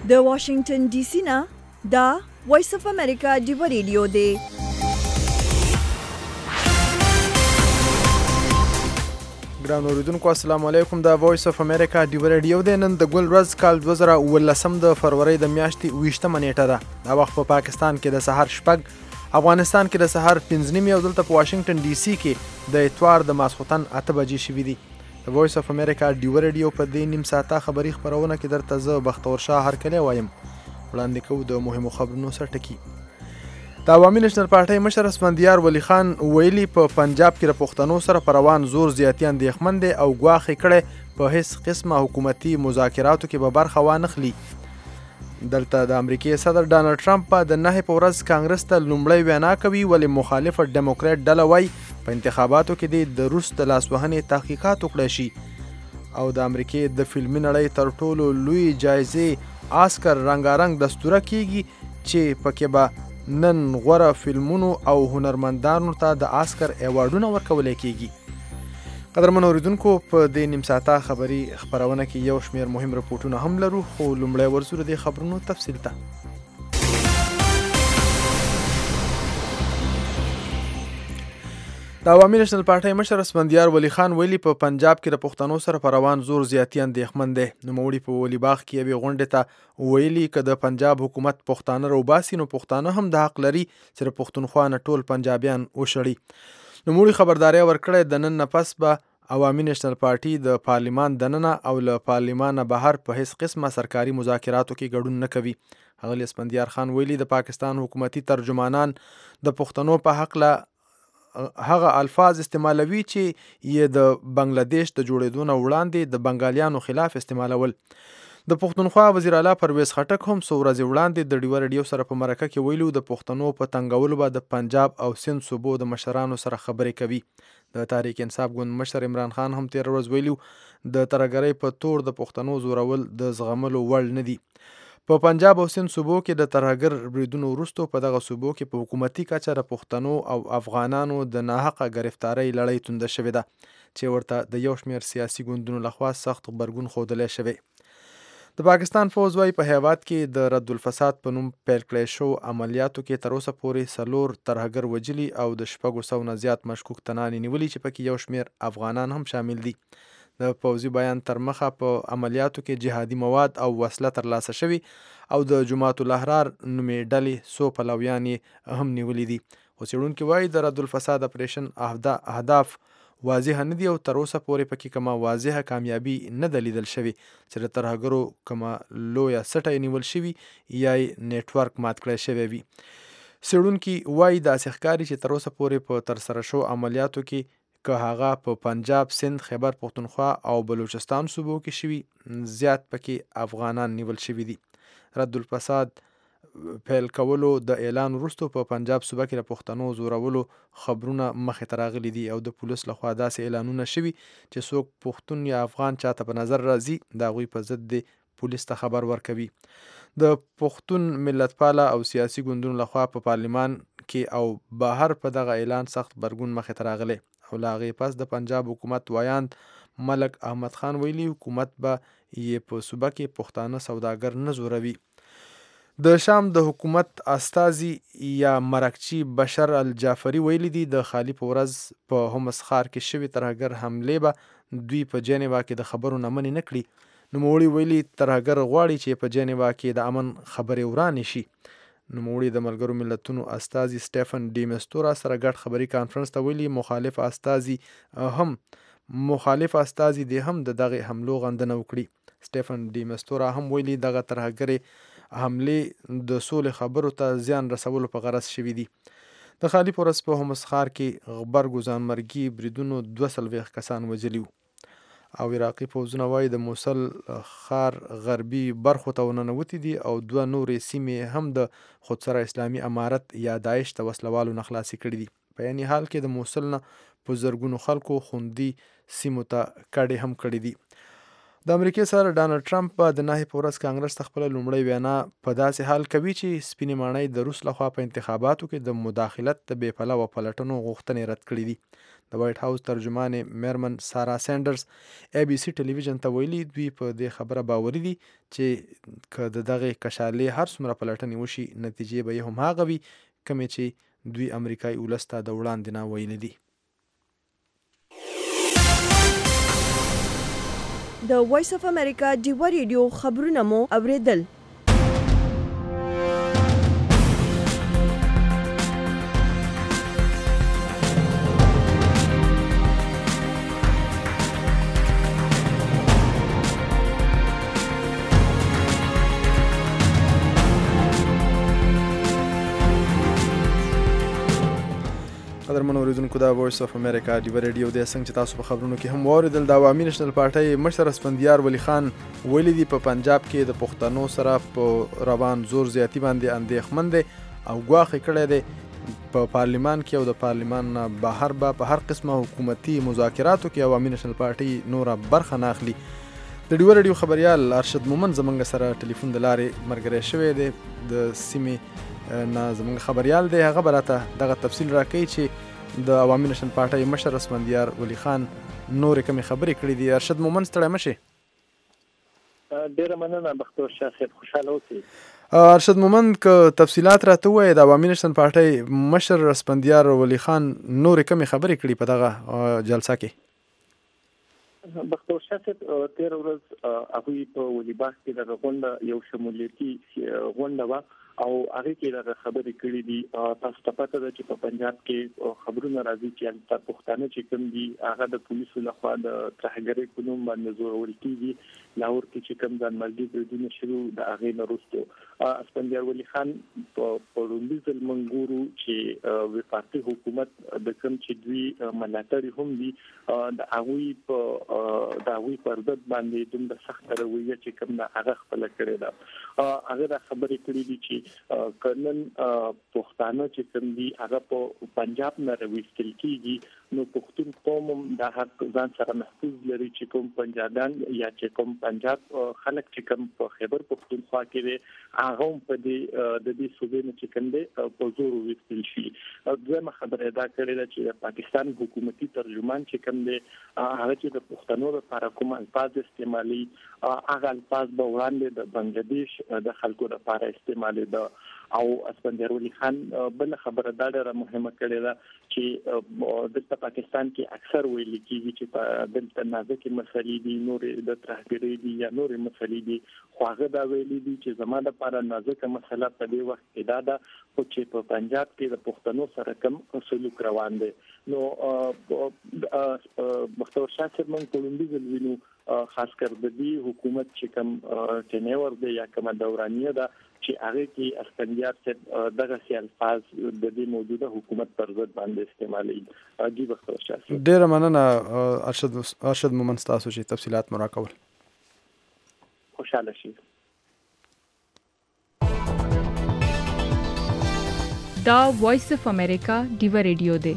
د واشنگټن ډي سي نه دا وایس اف امریکا ډیو ریډیو دی. ګران اوریدونکو السلام علیکم. دا وایس اف امریکا ډیو ریډیو دی. نن د ګل ورځ کال 2019 د فروری د میاشتې 20مه نیټه ده. دا وخت په پاکستان کې د سحر شپږ، افغانستان کې د سحر 5 او دلته په واشنگټن ډي سي کې د اتوار د ماسخوتن 8 بجې شوي دي. د وایس اف امریکا ډیو ریډیو په دې نیم ساعته خبري خپرونه کې درته زه بختور شاه هرکلی وایم. وړاندې کوو د مهمو خبرونو سرټکي. د عوامي نېشنل پارټۍ مشر اسفندیار ولی خان ویلي په پنجاب کې د پښتنو سره په روان زور زیاتي اندېښمن دی او ګواښ یې کړی په هیڅ قسمه حکومتي مذاکراتو کې به برخه وانخلي. دلته د امریکای صدر ډانلډ ټرمپ په د 9 په ورځ کانګرس ته لومړی وینا کوي، ولې مخالفه ډیموکرات ډله وایي په انتخاباتو کې د روس د لاسوهنې تحقیقات وکړای شي. او د امریکای د فلمي نړۍ تر ټولو لوی جایزې آسکر رنګارنګ دستوره کیږي چې پکې به نن غوره فلمونو او هنرمندانو ته د آسکر ایوارډونه ورکولی کیږي. قدرمن اوریدونکو په دې نیم ساعته خبري خپرونه کې یو شمیر مهم رپورټونه هم لرو، خو لومړی ورځو د خبرونو تفصیل ته. د عوامي نېشنل پارټۍ مشر اسفندیار ولی خان ویلي په پنجاب کې د پښتنو سره په روان زور زیاتي اندېښمن دی. نوموړي په ولی باغ کې یوې غونډې ته ویلي که د پنجاب حکومت پښتانه راوباسي نو پښتانه هم د حق لري چې د پښتونخوا نه ټول پنجابیان وشړي. نوموړي خبرداری ورکړی د نن نه پس به عوامي نېشنل پارټي د پارلیمان دننه او له پارلیمانه بهر په هیڅ قسمه سرکاري مذاکراتو کې ګډون نه کوي. ښاغلي اسفندیار خان ویلي د پاکستان حکومتي ترجمانان د پښتنو په حقله هغه الفاظ استعمالوي چې یې د بنګلادیش د جوړېدو نه وړاندې د بنګالیانو خلاف استعمالول. د پښتونخوا وزیر اعلی پرویز خټک هم څو ورځې وړاندې د ډیو ریډیو سره په مرکه کې ویلو د پښتنو په تنګولو به د پنجاب او سند صوبو د مشرانو سره خبرې کوي. د تحریک انصاف ګوند مشر عمران خان هم تېره ورځ ویلو د ترهګرۍ په تور د پښتنو زورول د زغملو وړ نه دي. په پنجاب او سند صوبو کې د ترهګر بریدونو وروسته په دغه صوبو کې په حکومتي کچه د پښتنو او افغانانو د ناحقه گرفتارۍ لړۍ تونده شوې ده چې ورته د یو شمېر سیاسي ګوندونو لخوا سخت غبرګون ښودلی شوی. د پاکستان فوز وايي په هیواد کې د رد الفساد په نوم پیل کړی شوو عملیاتو کې تر اوسه پورې 4 ترهګر وجلي او د 600 نه زیات مشکوک تنان نیولي چې پکې یو شمېر افغانان هم شامل دي. د پوځي بیان تر مخه په عملیاتو کې جهادي مواد او وسله ترلاسه شوي او د جماعت الاحرار نومې ډلې 100 پلویان یې هم نیولي دي. خو څېړونکي وایي د رد الفساد اپریشن اهداف واضح نه دي او تر اوسه پورې پکې کومه واضحه کامیابي نه ده لیدل شوې چې د ترهګرو کومه لویه سټه یې نیول شوي یا یې نیټورک مات کړی شوی وي. څېړونکي وایي داسې ښکاري چې تر اوسه پورې په ترسره شوو عملیاتو کې که هغه په پنجاب، سند، خیبر پښتونخوا او بلوچستان صوبو کې شوي زیات پکې افغانان نیول شوي دي. رد الفساد پیل کولو د اعلان وروسته په پنجاب صوبه کې د پښتنو زورولو خبرونه مخې ته راغلي دي او د پولیس لخوا داسې اعلانونه شوي چې څوک پښتون یا افغان چاته په نظر راځي د هغوی په ضد د پولیس ته خبر ورکوي. د پښتون ملتپاله او سیاسي ګوندونو لخوا په پارلیمان کې او بهر په دغه اعلان سخت غبرګون مخې ته راغلی او له هغې پس د پنجاب حکومت وایاند ملک احمد خان ویلي حکومت به یې په صوبه کې پښتانه سوداګر نه زوروي. د شام د حکومت استازي یا مرکچی بشر الجعفری ویلي دي د خالی په ورځ په همس ښار کې شوي ترهګر حملې به دوی په جنیوا کې د خبرو نه منې نه کړي. نوموړي ویلي ترهګر غواړي چې په جنیوا کې د امن خبرې ورانې شي. نوموړي د ملګرو ملتونو استازي سټیفن ډي میستورا سره ګډ خبري کانفرنس ته ویلي مخالف استازي دې هم د دغه حملو غندنه وکړي. سټیفن ډي میستورا هم ویلي دغه ترهګرې حملې د سولې خبرو ته زیان رسولو په غرض شوي دي. د خالی په ورځ په همس ښار کې غبرګو ځانمرګي بریدونو 42 کسان وژلي وو او عراقي پوځونه وایي د موصل ښار غربي برخو ته ورننوتي دي او 2 نورې سیمې هم د خودسره اسلامي امارت یا داعش د وسلوالو نه خلاصې کړي دي. په یعنی حال کې د موصل نه په زرګونو خلکو خوندي سیمو ته کډې هم کړي دي. د امریکای صدر ډانلډ ټرمپ د نهي په ورځ کانګرس ته خپله لومړۍ وینا په داسې حال کوي چې سپینې ماڼۍ د روس لخوا په انتخاباتو کې د مداخلت د بې پلوه پلټنو غوښتنې رد کړي دي. د وایټ هاوس ترجمانې میرمن سارا سینډرز ای بي سي ټلویزیون ته ویلي دوی په دې خبره باوري دي چې که د دغې کشالې هر څومره پلټنې وشي نتیجې به یې هم هغه وي کومې چې دوی امریکایي ولس ته د وړاندې نه ویلي دي. د وایس اف امریکا ډیوه ریډیو خبرونه مو اوریدل. قدرمن اوریدونکو دا وایس اف امریکا ډیوه ریډیو دی. څنګه چې تاسو په خبرونو کې هم واوریدل د عوامي نېشنل پارټۍ مشر اسفندیار ولی خان ویلي دي په پنجاب کې د پښتنو سره په روان زور زیاتی باندې اندېښمن دی او ګواښ یې کړی دی په پارلیمان کې او د پارلیمان نه بهر به په هر قسمه حکومتي مذاکراتو کې عوامي نېشنل پارټۍ نوره برخه نه اخلي. د ډیوه ریډیو خبریال ارشد مومن زموږ سره ټلیفون د لارې ملګری شوی دی. د سیمې نه زموږ خبریال دی، هغه به راته دغه تفصیل راکوي چې د عوامي نېشنل پارټۍ مشر اسفندیار ولی خان نورې کومې خبرې کړې دي. ارشد مومن ستړی مه شې. ډېره مننه بختور شاه صاحب، خوشحاله اوسئ. ارشد مومن که تفصیلات راته ووایې د عوامي نېشنل پارټۍ مشر اسفندیار ولی خان نورې کومې خبرې کړي په دغه جلسه کې؟ بختور شاه صاحب تېره ورځ هغوی په ولیباغ کې دغه غونډه یو شمولیتي غونډه وه او هغې کې دغه خبرې کړې دي. تاسو ته پته ده چې په پنجاب کې خبرونه راځي چې هلته پښتانه چې کوم دي هغه د پولیسو لخوا د ترهګرۍ په نوم باندې زورول کېږي. لاهور کې چې کوم ځانمرګي بریدونه شروع د هغې نه وروسته اسفندیار ولی خان په لومړي ځل موږ ګورو چې وفاقي حکومت د کوم چې دوی ملاتړي هم دي د هغوی پر ضد باندې دومره سخته رویه چې کوم ده هغه خپله کړې ده. هغه دا خبرې کړې دي چې کنن پښتانه چې کوم دي هغه په پنجاب نه راوستل کېږي نو پښتون قوم هم دا حق ځان سره محفوظ لري چې کوم پنجابیان یا چې کوم پنجاب خلک چې کوم په خیبر پښتونخوا کې دي هغه هم په د دې صوبې نه چې کوم دي په زور وستل شي. دویمه خبره دا کړې ده چې پاکستان حکومتي ترجمان چې کوم دي هغه چې د پښتنو لپاره کوم الفاظ استعمالي هغه الفاظ به وړاندې د بنگلاديش د خلکو لپاره استعمالي ده. او اسفندیار ولی خان بل خبره دا ډېره مهمه کړې ده چې دلته پاکستان کې اکثر ویل کېږي چې دلته نازکې مسلې دي، نورې د ترهګرۍ دي یا نورې مسلې دي، خو هغه دا ویلي دي چې زما لپاره نازکه مسله په دې وخت کې دا ده چې په پنجاب کې د پښتنو سره کوم سلوک روان دی. نو بختور شاه صاحب موږ په لومړي ځل وینو خاص کر د دې حکومت چې کوم ټینور دی یا کومه دورانیه ده چې هغه کې اسفندیار صاحب دغه سي الفاظ د دې موجوده حکومت پر ضد باندې استعمالي. دي بختور شاه صاحب ډېره مننه ارشد مومن ستاسو چې تفصیلات مو راکول. خوشاله شئ. دا وایس اف امریکا ډیوه ریډیو دی.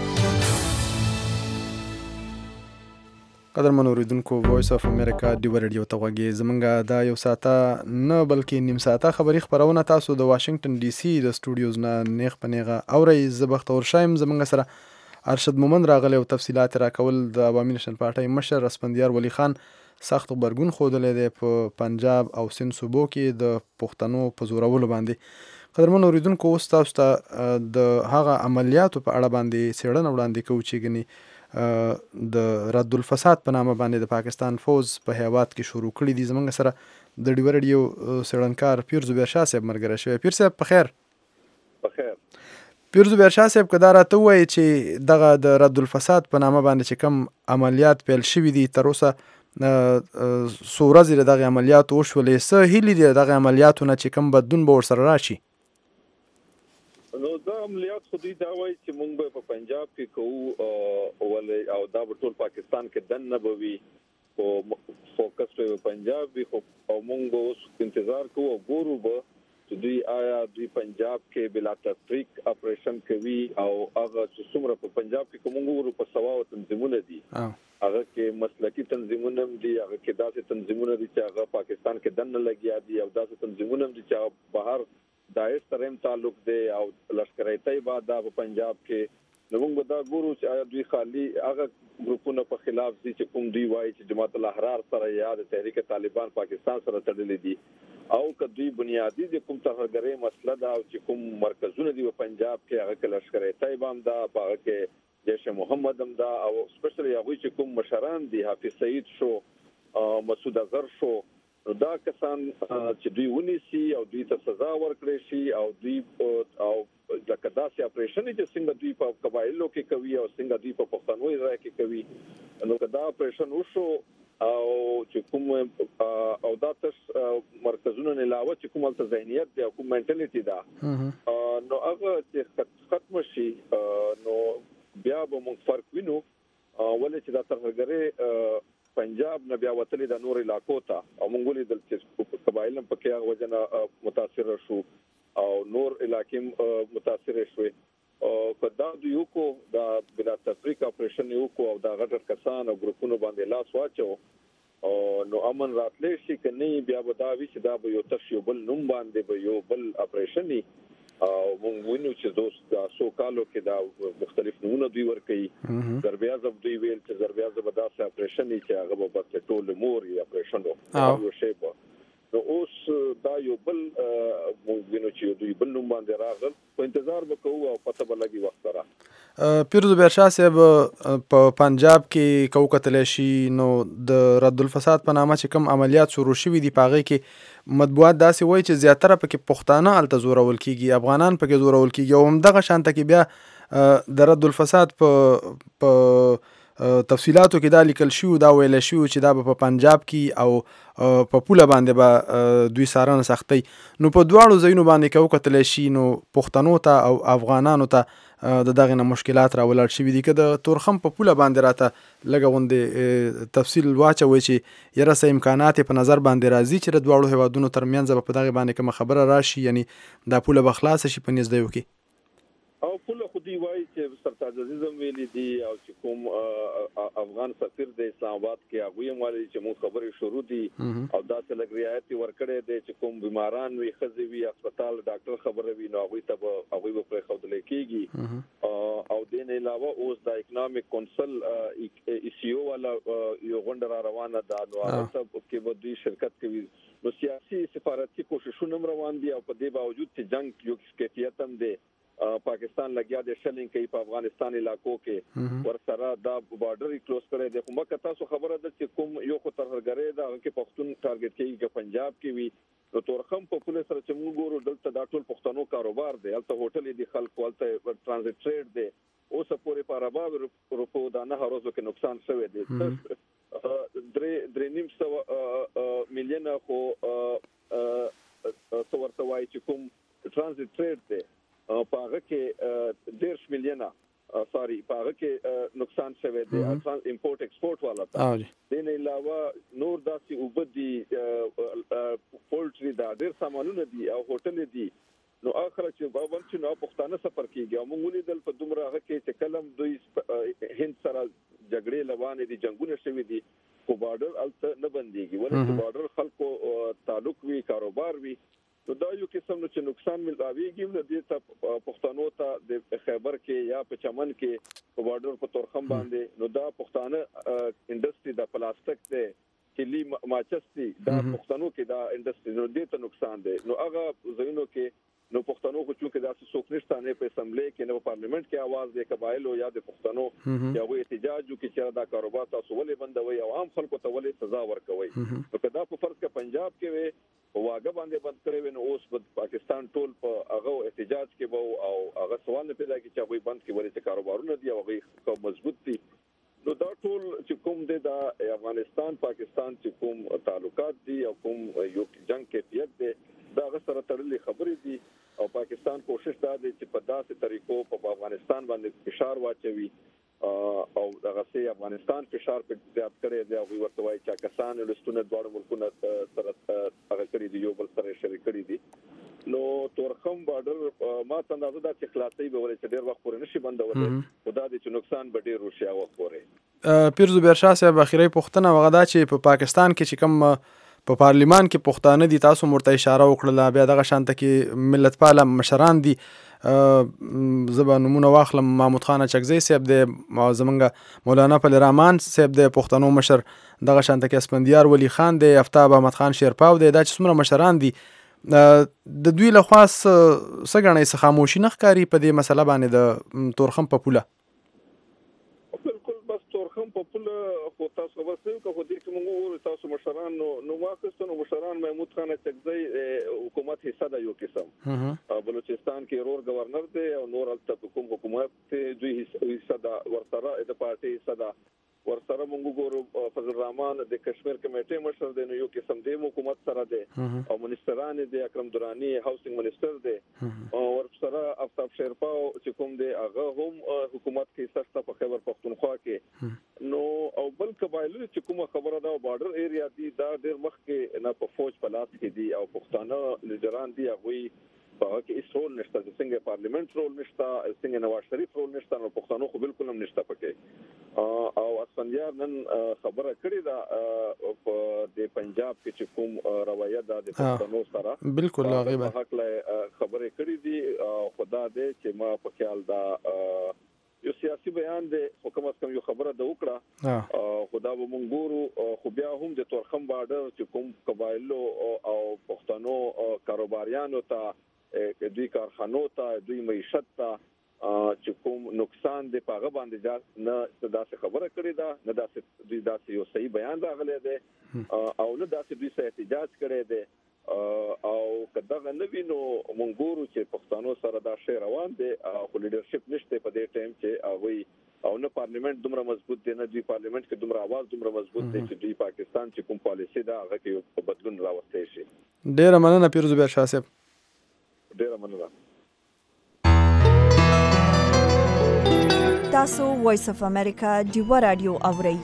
قدرمن اوریدونکو وایس اف امریکا ډیوه ریډیو ته غوږی. زمونږ دا یو ساعته نه بلکې نیم ساعته خبري خبرونه تاسو د واشنگټن ډي سي د سټوډیوز نه نیغ په نیغه اورئ. زه بختور شایم. زمونږ سره ارشد مومن راغلی او تفصیلات راکول. د عوامي نېشنل پارټۍ مشر اسفندیار ولی خان سخت غبرګون ښودلی دی په پنجاب او سند صوبو کې د پښتنو په زورولو باندې. قدرمن اوریدونکو اوس تاسو ته د هغه عملیاتو په اړه باندې څېړنه وړاندې کوو چې ګنې د رد الفساد په نامه باندې د پاکستان فوز په هیواد کې شروع کړي دي. زمونږ سره د ډیوه ریډیو څېړنکار پیر زبیر شاه صاحب ملګری شوی. پیر صاحب په خیر. پیر زبیر شاه صاحب که دا راته ووایي چې دغه د رد الفساد په نامه باندې چې کوم عملیات پیل شوي دي تر اوسه څو ورځې د دغې عملیاتو وشولې، څه هیلې دي د دغې عملیاتو نه چې کوم بدلون به ورسره راشي؟ نو دا عملیات خو دوی دا وایي چې موږ به په پنجاب کې کوو ولې او دا به ټول پاکستان کې دننه به وي خو فوکس به پنجاب وي او موږ به اوس انتظار کوو او ګورو به چې دوی آیا دوی پنجاب کې بلا تفریق اپریشن کوي او هغه چې څومره په پنجاب کې کوم ګورو په 100 تنظیمونه دي هغه کې مسلکی تنظیمونه دي، هغه کې داسې تنظیمونه دي چې هغه پاکستان کې دنه لګیا دي او داسې تنظیمونه دي چې بهر داعش سره تعلق دي او لشکره طیبه دا په پنجاب کې نو موږ دا ګورو چې آیا دوی خالی هغه ګروپونو په خلاف دي چې کوم دوی وایي چې جماعت الاحرار سره یا د تحریک طالبان پاکستان سره تړلې دي او کدوې بنیادی د کوم ترهګرۍ مسله دا چې کوم مرکزونه دي په پنجاب کې هغه کې لشکره طیبه هم دا هغه کې جیش محمد هم دا او سپیشلی هغه چې کوم مشران دي حافظ سعید شو مسعود اظهر شو نو دا کسان چې دوی ونیسي او دوی ته سزا ورکړي شي او دوی او د کداسي اپریشن چې څنګه دوی په قبایلو کې کوي او څنګه دوی په پښتنو ځای کې کوي نو کدا اپریشن وشو او چې کوم او دا تاسو مرکزونه نه علاوه چې کوم څه ذهنیت دی او کوم منټالیټي دا نو هغه چې ختم شي نو بیا به موږ فرق وینو ولې چې دا ترهګرۍ پنجاب نه بیا وتلې د نور علاقو ته او موږ ولې د قبایل په کې هغه وجنه متاثر شو او نور علاقې متاثر شوي او کدا یو کو دا بلا تفریق اپریشن یو کو او دا غټر کسان او ګروپونو باندې لاس واچو او نو امن راتلې شي کني بیا به دا وی چې دا به یو تشیبل نوم باندې به یو بل اپریشن او موږ وینو چې دوست دا سو کالو کې دا مختلف نمونه دوی ورکړي ضرب اعظم دوی ویل چې ضرب اعظم دا سه اپریشن چې هغه به ټول مور یې اپریشن او شی په نو اوس دا یو بل موږ وینو چې دوی بل نوم باندې راغل په انتظار وکړو او پته بلګي وخت را پیرو زبیر شاه صاحب په پنجاب کې کوکتل شي نو د رد الفساد په نامه چې کوم عملیات شروع شوي دي پاغه کې مطبوعات داسې وایي چې زیاتره پکې پښتانه الته زورول کیږي افغانان پکې زورول کیږي او همدغه شانته کې بیا د رد الفساد په تفصیلاتو کې دا لیکل شو دا ویل شو چې دا په پنجاب کې او په پوله باندې به دوی سارنه سختي نو په دواړو ځایونو باندې کوکتل شي نو پښتنو ته او افغانانو ته د دغه نه مشکلات راولل شي دي که د تورخم په پوله باندې راته لګه غوندې تفصیل واچوي چې یره سه امکانات په نظر باندې راځي چې د دواړو هیوادونو ترمنځ په دغه باندې کوم خبره راشي یعنی دا پوله بخلاص شي په نږدې وکي او پوله خودي وایي چې سرتاج عزیزم ویلي دي او چې کوم افغان سفیر د اسلام آباد کې هغه ویلي چې موږ خبرې شروع دي او دا څه لګ رعایت ورکړي دي چې کوم بیماران وي خزي وي هسپتال ډاکټر خبره وي نو هغه ته هغه په خوده کېږي او دین علاوه اوس د اکونومیک کونسل ایسیو والا یو غونډه روانه ده نو هغه کې به دوی شرکت کوي نو سیاسي سفارتي کوششونه روان دي او په دې باوجود چې جنگ یو کیفیت هم دی پاکستان لګیا د شلینګ کوي په افغانستان علاقو کې ورسره دا بارډر کلوز کړی دی کومه کته سو خبره ده چې کوم یو خو ترهګرۍ دا کې پښتون ټارګټ کوي چې پنجاب کې وي نو تورخم په پولیس سره چې موږ ګورو دلته دا ټول پښتنو کاروبار دی البته هوټل دي خلک ولته ترانزیت ټریډ دی اوس پورې پارابا روپو دا نه هروزو کې نقصان شوی دی 3.5 میلیون خو څورته وایي چې کوم ترانزیت ټریډ دی پاغه کې 1.5 میلیونه پاغه کې نقصان شوی دی امپورټ ایکسپورټ والا ته دین علاوه نور داسې وبدي پولټري دا ډېر سامانونه دي او هوټل دي نو اخر چې باور چې نو پښتانه سفر کیږي او موږ لیدل په دومره هغه کې چې کلم دوی هند سره جګړې لوانې دي جنگونه شوي دي کو بارډر الته نه بنديږي ولې بارډر خلکو تعلق وی کاروبار وی نو دا یو قسم نو چې نقصان ملويږي نو د ته پښتنو ته د خیبر کې یا په چمن کې په بارډر په تورخم باندې نو دا پښتانه انډستری د پلاستیک ته کلی ماچستی دا پښتنو کې دا انډستری نو د ته نقصان دی نو هغه زینو کې نو پښتنو خو چې دا څوک نشته نه په اسمبلی کې نه په پارلیمنت کې आवाज دی قبایلو یا د پښتنو یا وې احتجاج کې چې دا کاروبار تاسو ولې بندوي او عام خلکو ته ولې سزا ورکوي نو کدا په فرض کې پنجاب کې وي واګه باندې بند کړی نو اوس په پاکستان ټول په هغه احتجاج کې وو او هغه سوال نه پیدا کی چې هغه بند کې ولې کاروبارونه دي او هغه مضبوط دي نو دا ټول چې کوم د افغانستان پاکستان چې کوم تعلقات دي او کوم یو جنگ کیفیت دي دا غسر تړلې خبرې دي او پاکستان کوشش دا دی چې په داسې طریقو په افغانستان باندې فشار واچوي او هغه سي افغانستان فشار په زیات کړي دی او ورته وایي چې کسان لستونه دوه ملکونه سره هغه کړی دی یو بل سره شریک کړي دي نو تورخم بارډر ما ته اندازه دا چې خلاصي به ولې چې ډیر وخت پورې نشي بندول خدا دې چې نقصان به ډیر وشي او وخت پورې پیر زبیر شاه صاحب اخیری پوښتنه وغدا چې په پاکستان کې چې کوم په پارلیمان کې پښتانه دي تاسو مرته اشاره وکړه بیا دغه شانته کې ملت پاله مشران دي زبا نمونه واخلم محمود خان چکزی صاحب د زمونږ مولانا پل رحمان صاحب د پښتنو مشر دغه شانته کې اسفندیار ولی خان د افتاب احمد خان شیرپاو د چې څومره مشران دي د دوی له خاص سګړنې څخه خاموشي نه ښکاري په دې مسله باندې د تورخم په پوله تورخم په پوله خو تاسو خبر شئ که خو دې کې موږ تاسو مشران نو واخستو مشران محمود خان چکزی حکومت حصہ د یو قسم بلوچستان کې رور گورنر دی او نور البته کوم حکومت دوی حصہ د ورسره د پارټي حصہ د ورسره موږ ګورو فضل الرحمن د کشمیر کمیټې مشر دی نو یو قسم دی حکومت سره دی او منسټران دی اکرم درانی هاوسینګ منسټر دی او ورسره افتاب شیرپاو چې کوم دی هغه هم حکومت کې سخته په خیبر پختونخوا کې نو او بل قبایلو چې کومه خبره دا بارډر ایریا دی دا ډیر مخکې نه په فوج په لاس کې دی او پښتانه لیډران دی هغه په کې هیڅ رول نشته د څنګه پارلیمنت رول نشته څنګه نواز شریف رول نشته نو پښتنو خو بالکل هم نشته پکې او اسفندیار نن خبره کړې ده په د پنجاب کې چې کوم روایت ده د پښتنو سره بالکل غیبه حق له خبره کړې دي خدا دې چې ما په خیال دا یو سیاسي بیان دی حکومت از کم یو خبره د وکړه خدا به مونږ ګورو خو بیا هم د تورخم بارډر چې کوم قبایلو او پښتنو کاروباریانو ته دوی کارخانو ته دوی معیشت ته چې کوم نقصان دی په هغه باندې نه داسې خبره کړې ده نه داسې دوی داسې یو صحیح بیان راغلی دی او نه داسې دوی څه احتجاج کړی دی او کداغه نوی نو مونږ ګورو چې پښتنو سره دا شی روان دی خو لیډرشپ نشته په دې ټایم چې هغه او نه پارلیمنت دومره مضبوط دی نه دوی پارلیمنت کې دومره आवाज دومره مضبوط دی چې دوی پاکستان چې کوم پالیسی دا هغه کې بدلون راوستي شي ډیره مننه پیر زبیر شاه صاحب ډیره مننه تاسو وایس اف امریکا دیوا رادیو اورئ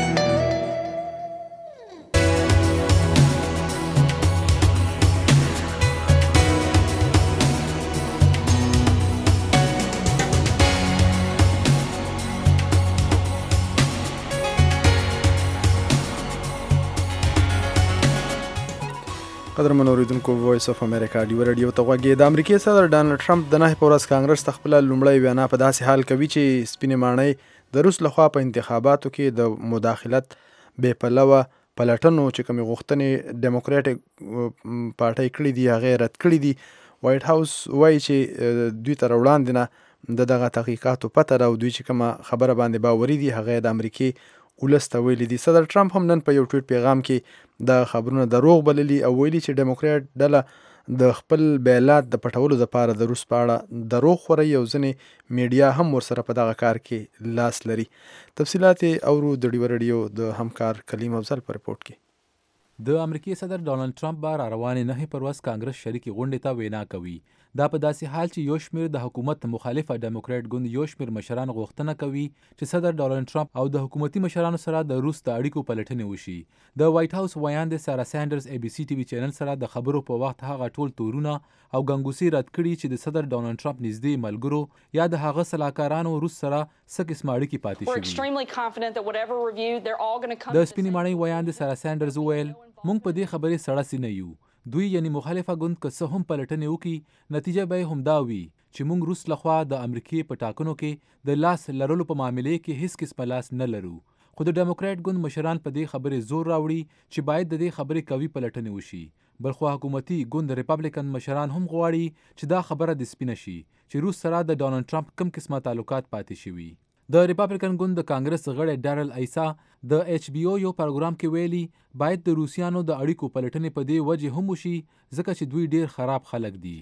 قدرمن اوریدونکو وایس اف امریکا دی رادیو ته غوږی د امریکای صدر ډانلډ ټرمپ د نه پورس کانګرس خپل لومړی وینا په داسې حال کوي چې سپینې ماڼۍ د روس لخوا په انتخاباتو کې د مداخلت بې پلوه پلټنو چې کومې غوښتنې ډیموکراټک پارټۍ کړې دي هغه رد کړې دي وایټ هاوس وایي چې دوی تر وړاندې نه دغه تحقیقاتو پته را او دوی چې کومه خبره باندې باوري دي هغه د امریکای ولس ته ویلي دي. صدر ټرمپ هم نن په یو ټویټ پیغام کې د خبرونه دروغ بللي او ویلي چې ډیموکراټ ډله د خپل بیانات د پټولو لپاره د روس په اړه دروغ خوري او ځینې میډیا هم ورسره په دغه کار کې لاس لري. تفصیلات اورو د ډیو رادیو د همکار کلیم افضل په رپورت کې. د امریکای صدر ډانلډ ټرمپ بار روانې نه پر ورځ کانګرس شریکي غونډې ته وینا کوي. دا په داسې حال چې یو شمیر د حکومت مخالفه ډیموکراټ ګوند یو شمیر مشران غوښتنه کوي چې صدر ډانلډ ټرمپ او د حکومتي مشرانو سره د روس د اړیکو پلټنې وشي. د وایټ هاوس ویاند سارا سانډرز ای بي سی ټي وي چینل سره د خبرو په وخت هغه ټول تورونه او ګنګوسي رد کړي چې د صدر ډانلډ ټرمپ نږدې ملګرو یا د هغه سلاکارانو روس سره څه قسم اړیکې پاتې شوي. د سپینې ماڼۍ ویاند سارا سانډرز وویل موږ په دې خبرې سړه نه یو. دوی یعنی مخالفه ګوند که څه هم پلټنې وکړي نتیجه به همدا وي چې موږ روس لخوا د امریکای په ټاکنو کې د لاس لرلو په معاملې کې هیڅ قسم لاس نه لرو. خو د ډیموکراټ ګوند مشران په دې خبرې زور راوړي چې باید د دې خبرې قوي پلټنې وشي. بلخو حکومتي ګوند ریپبلیکن مشران هم غواړي چې دا خبره د سپینه شي چې روس سره د ډانلډ ټرمپ کوم قسمه تعلقات پاتې شوي. د ریپبلیکن ګوند د کانګرس غړی ډارل ایسا د ایچ بي او یو پروګرام کې ویلي باید د روسیانو د اړیکو پلټنې په دې وجه هم وشي ځکه چې دوی ډیر خراب خلک دي.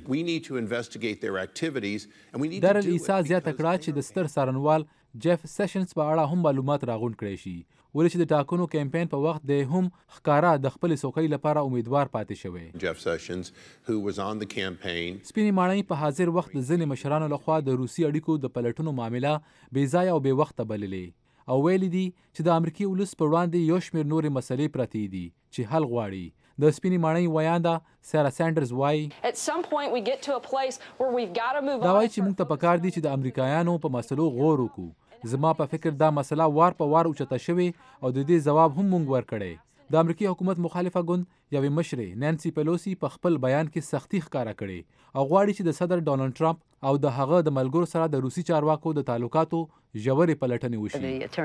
ډارل ایسا زیاته کړه چې د ستر څارنوال جیف سیشنز په اړه هم معلومات راغونډ کړي شي ولې چې د ټاکنو کمپاین په وخت د هم ښکارا د خپل څوکۍ لپاره امیدوار پاتې شوی. سپینې ماڼۍ په حاضر وخت د ځینې مشرانو لخوا د روسي اړیکو د پلټنو معامله بې ځایه او بې وخته بللې او ویلي دي چې د امریکای ولس په وړاندې یو شمېر نورې مسلې پرتې دي چې حل غواړي. د سپینې ماڼۍ ویانده سارا سانډرز وایي دا وایي چې موږ ته پکار دي چې د امریکایانو په مسلو غور وکړو. زما په فکر دا مسله وار په وار اوچته شوې او د دې ځواب هم موږ ورکړی. د امریکای حکومت مخالفه ګوند یوې مشرې نانسي پیلوسی په خپل بیان کې سختي ښکاره کړې او غواړي چې د صدر ډونالډ ټرمپ او د هغه د ملګرو سره د روسي چارواکو د تعلقاتو ژورې پلټنې وشي.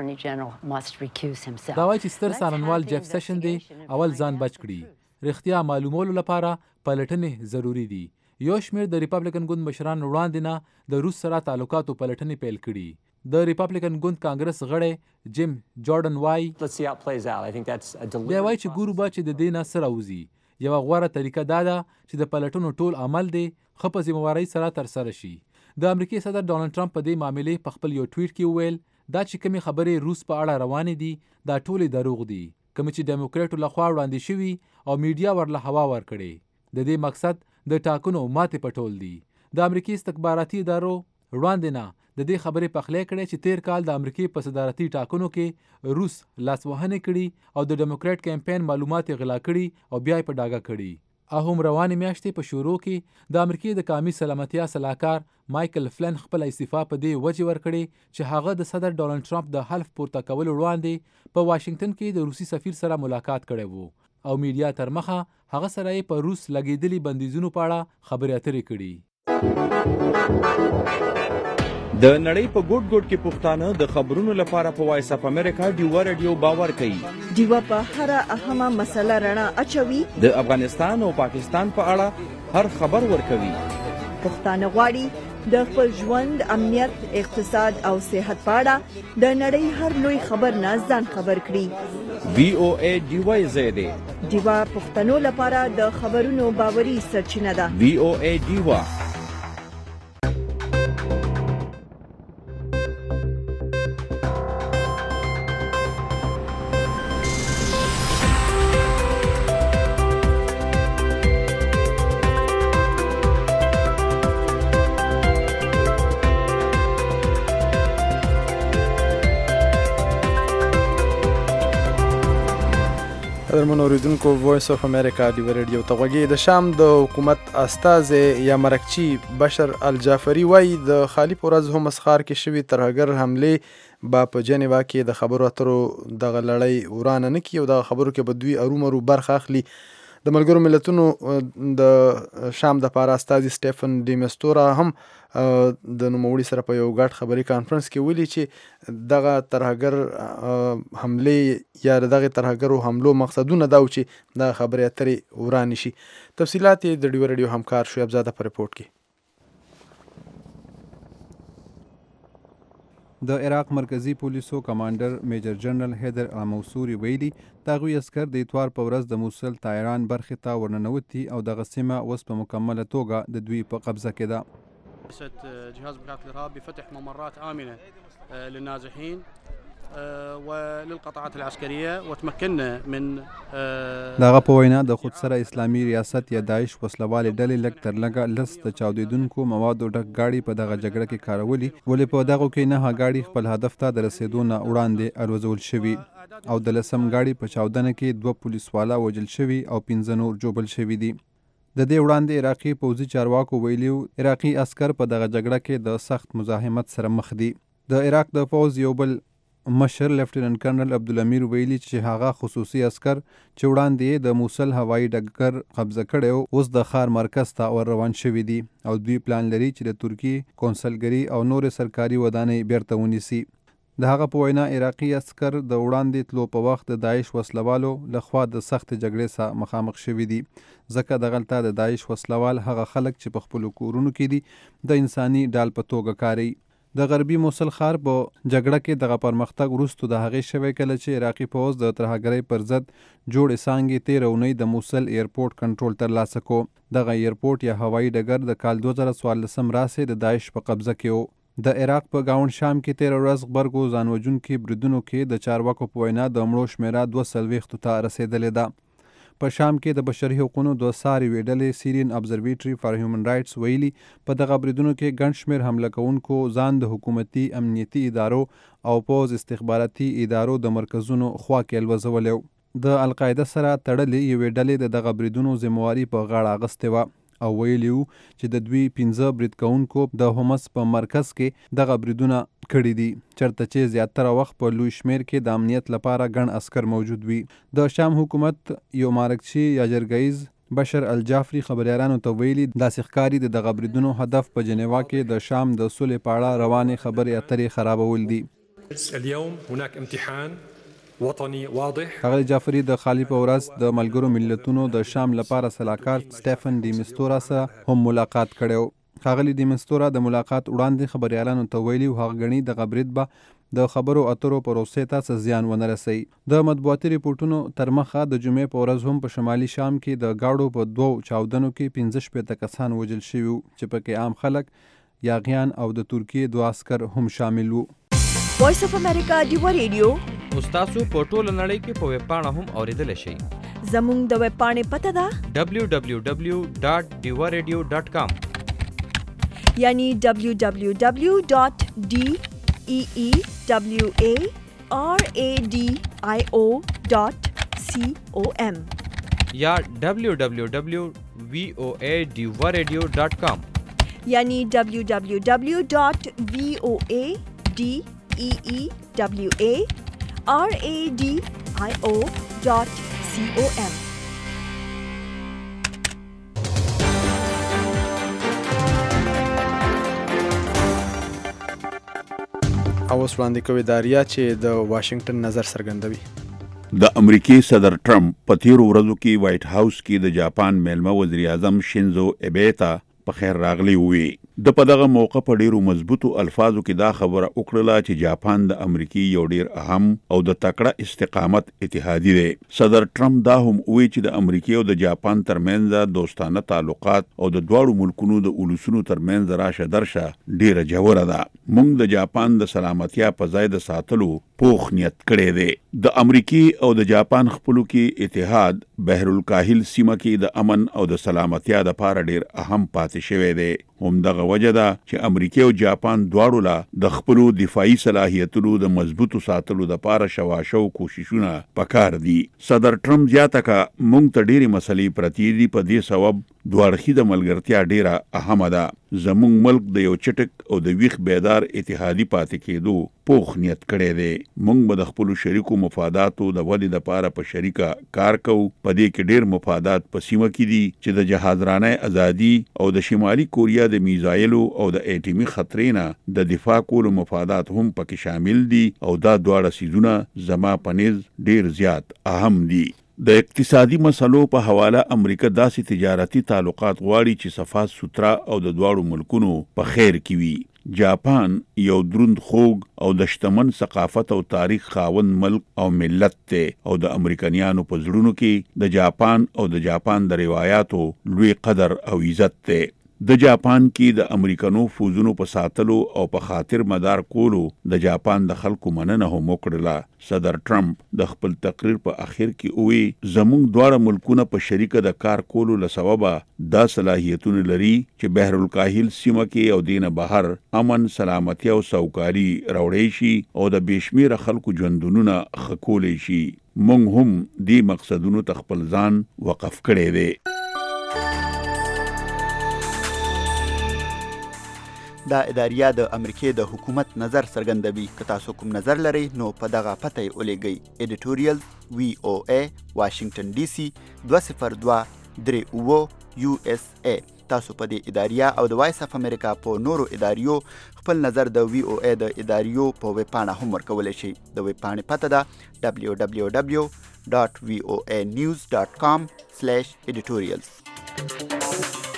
دا وایي چې ستر څارنوال جیف سیشن دی اول ځان بچ کړي. رښتیا معلومولو لپاره پلټنې ضروری دي. یو شمېر د ریپبلیکن ګوند مشران وړاندې نه د روس سره تعلقاتو پلټنې پیل کړي. د ریپبلیکن ګوند کانګرس غړی جیم جارډن وایي بیا وایي چې ګورو به چې د دې نه څه راوځي. یوه غوره طریقه دا ده چې د پلټنو ټول عمل دی ښه په ذمهوارۍ سره ترسره شي. د امریکای صدر ډونالډ ټرمپ په دې معاملې په خپل یو ټویټ کې وویل دا چې کومې خبرې روس په اړه روانې دي دا ټولې دروغ دي کومې چې ډیموکریټو لخوا وړاندې شوي او میډیا ورله هوا ورکړې. د دې مقصد د ټاکنو ماتې پټول دي. د امریکای استخباراتي ادارو وړاندې نه د دې خبرې پخلی کړی چې تیر کال د امریکای په صدارتي ټاکنو کې روس لاسوهنې کړي او د ډیموکریټ کمپین معلومات غلا کړي او بیا یې په ډاګه کړي. هم روانې میاشتې په شروع کې د امریکای د قومي سلامتیا سلاکار مایکل فلن خپل استعفا په دې وجې ورکړې چې هغه د صدر ډونالډ ټرمپ د حلف پورته کولو وړاندې په واشنگټن کې د روسي سفیر سره ملاقات کړی وو او میډیا تر مخه هغه سره یې په روس لګېدلي بندیزونو په اړه خبرې اترې کړي. د نړۍ په ګوټ ګوټ کې پښتانه د خبرونو لپاره په وایس اف امریکا ډیوا رادیو باور کوي. ډیوا په هر اهمه مسله رڼا اچوي. د افغانستان او پاکستان په اړه هر خبر ورکوي. پښتانه غواړي د خپل ژوند، امنیت، اقتصاد او صحت په اړه د نړۍ هر لوی خبر نه ځان خبر کړي. VOA ډیوا زیاده ډیوا پښتنو لپاره د خبرونو باوري سرچینه ده. VOA ډیوا قدرمن اوریدونکو وایس اف امریکا ډیوا رادیو ته غوږی. د شام د حکومت استازی یا مرکچی بشر الجعفری وایي د خالی پورز هم مسخار کې شوی ترهګر حمله با په جنیوا کې د خبرو اترو دغه لړۍ ورانه نه کی او د خبرو کې به دوی ارومرو برخه اخلي. د ملګرو ملتونو د شام د پاره استازي سټيفن ډیمستورا هم د نوموړي سره په یو ګډ خبري کانفرنس کې ویلي چې دغه ترهګر حمله یا دغه ترهګرو حملو مقصدونه دا و چې دا خبري اترې وران شي. تفصيلات د ډیو رادیو همکار شعیب زاده په رپورت کې. د عراق مرکزی پولیسو کمانډر میجر جنرال حیدر الموصوري ویلي دغوی عسکر د اتوار په ورځ د موصل طایران برخې ته ورننوتي او دغه سیمه اوس په مکمله توګه د دوی په قبضه کې ده. جهاز مكافحة الإرهاب بفتح ممرات آمنة للنازحين وللقطاعات العسكرية وتمكننا من دغه په وینا د خودسره اسلامي ریاست یا داعش وسلوالې ډلې لږ تر لږه لس د چاودیدونکو موادو ډک ګاډي په دغه جګړه کې کارولي ولې په دغو کې نه ګاډي خپل هدف ته د رسیدو نه وړاندې الوزول شوي او د لسم ګاډي په چاودنه کې 2 پولیسوالا وژل شوي او 15 نور جوبل شوي دي. د دې وړاندې عراقي پوځي چارواکو ویلي عراقي عسکر په دغه جګړه کې د سخت مزاحمت سره مخ دي. د عراق د پوځ یو بل مشر لیفټیننټ کرنل عبدالامیر ویلي چې هغه خصوصي عسکر چې وړاندې د موصل هوایي ډګر قبضه کړی اوس د ښار مرکز ته ور روان شوي دي او دوی پلان لري چې د ترکیې کونسلګري او نورې سرکاري ودانۍ بیرته ونیسي. د هغه په وینا عراقي عسکر د وړاندې تلو په وخت د داعش وسلوالو لخوا د سخت جګړې سره مخامخ شوي دي ځکه دغلته د داعش وسلوال هغه خلک چې په خپلو کورونو کې دي د انساني ډال په توګه کاري. د غربي موصل ښار په جګړه کې دغه پرمختګ وروسته د هغې شوی کله چې عراقي پوځ د ترهګرۍ پر ضد جوړې څانګې 13 اونۍ د موصل ایرپورټ کنټرول ترلاسه کو. دغه ایرپورټ یا هوایي ډګر د کال 2014 راسې د داعش په قبضه کې و. د عراق په گاوند شام کې 13 ورځ غبرګو ځانوژونکي بریدونو کې د چارواکو په وینا د مړو شمیره 240 ته رسیدلې ده. په شام کې د بشري حقوقو د ساري ډلې سیرین ابزرویټري فار هیومن رائټس ویلي په دغه بریدونو کې ګڼ شمېر حمله کوونکو ځان د حکومتي امنیتي ادارو او پوز استخباراتي ادارو د مرکزونو خوا کې الوزولی و. د القاعده سره تړلې یوې ډلې د دغه بریدونو ذمواري په غاړه اخیستې وه او ویلي وو چې د دوی 15 برید کوونکو د همس په مرکز کې دغه بریدونه کړي دي، چرته چې زیاتره وخت په لوی شمیر کې د امنیت لپاره ګڼ عسکر موجود وي. د شام حکومت یو مارکچي یا جرګیز بشر الجعفري خبريالانو ته ویلي داسې ښکاري د دغه بریدونو هدف په جنیوا کې د شام د صلح په اړه روانې خبرې اترې خرابول دي. اليوم هناك امتحان وطني واضح. ښاغلي جعفري د خالي په ورځ د ملګرو ملتونو د شام لپاره سلاکار سټیفن ډي مستورا سره هم ملاقات کړی و. ښاغلي ډي مستورا د ملاقات وړاندې خبريالانو ته ویلي هغه ګڼي دغه برید به د خبرو اترو پروسې ته څه زیان ونه رسوي. د مطبوعاتي ریپورټونو تر مخه د جمعې په ورځ هم په شمالي شام کې د ګاډو په 2 چاودنو کې 15 کسان وژل شوي وو چې پکې عام خلک، یاغیان او د ترکیې 2 عسکر هم شامل وو. وایس اف امریکا ډیوا ریډیو تاسو په ټوله نړۍ کې په ویب پاڼه هم اوریدلی شئ. زموږ د ویب پاڼې پته ده www.diwaradio.com یعنی www.deewaradio.com یا www.voadiwaradio.com یعنی www.voadiwaradio.com. اوس وړاندې کوي داریا چې د واشنگټن نظر څرګندوي. د امریکای صدر ټرمپ په تیرو ورځو کې وایټ هاوس کې د جاپان میلمه وزیر اعظم شینزو ایبه ته په خیر راغلی وي. د په دغه موقع په ډیرو مضبوطو الفاظو کې دا خبره وکړه چې جاپان د امریکای یو ډیر اهم او د تکړه استقامت اتحادی دی. صدر ټرمپ دا هم وی چې د امریکای او د جاپان ترمنځ دوستانه تعلقات او د دواړو ملکونو د اولسونو ترمنځ راشه درشه ډیره جوړه ده. موږ د جاپان د سلامتیا په ځای د ساتلو پوخ نیت کړی دی. د امریکای او د جاپان خپلو کې اتحاد بحر الکاهل سیمه کې د امن او د سلامتیا لپاره ډیر اهم پاتې شوی دی. همدغه وجه ده چې امریکا او جاپان دواړو لا د خپلو دفاعي صلاحیتونو د مضبوطو ساتلو لپاره شواشو کوششونه پکار دي. صدر ټرمپ زیاته کا مونږ ته ډېری مسلې پرتی دي، په دې سبب دواړخیزه ملګرتیا ډیره اهمه ده. زموږ ملک د یو چټک او د ویښ بیدار اتحادی پاتې کېدو پوخ نیت کړی دی. موږ به د خپلو شریکو مفاداتو د ودې لپاره په شریکه کار کوو. په دې کې ډیر مفادات په سیمه کې دي چې د جهازرانه ازادي او د شمالي کوریا د میزایلو او د اټومي خطرې نه د دفاع کولو مفادات هم پکې شامل دي او دا دواړه سیزونه زما په نظر ډیر زیات اهم دي. د اقتصادي مسلو په حواله امریکا داسې تجارتي تعلقات غواړي چې صفا سوترا او د دواړو ملکونو په خیر کې وي. جاپان یو دروند خوږ او د شتمن ثقافت او تاریخ خاوند ملک او ملت دی او د امریکایانو په زړونو کې د جاپان او د جاپان د روایتو لوی قدر او عزت دی. د جاپان کې د امریکانو فوزونو په ساتلو او په خاطر مدار کولو د جاپان د خلکو مننه هم وکړه. صدر ټرمپ د خپل تقریر په اخر کې وی زموږ دواړه ملکونه په شریکه د کار کولو له سببه دا صلاحیتونه لري چې بحر الکاهل سیمه کې او دینه بهر امن، سلامتی او سوکالي راوړی شي او د بشمیره خلکو ژوندونونه خکولې شي. موږ هم دې مقصدونو ته خپل ځان وقف کړی دی. دا اداریه د امریکای د حکومت نظر څرګندوي. که تاسو کوم نظر لرئ نو په دغه پته یې ولیږئ. ایډیټوریال VOA واشنگټن DC 20239 USA. تاسو په دې اداریه او د وایس اف امریکا په نورو اداریو خپل نظر د VOA د اداریو په ویب پاڼه هم ورکولی شئ. د ویب پاڼې پته ده www.voanews.com/editorials.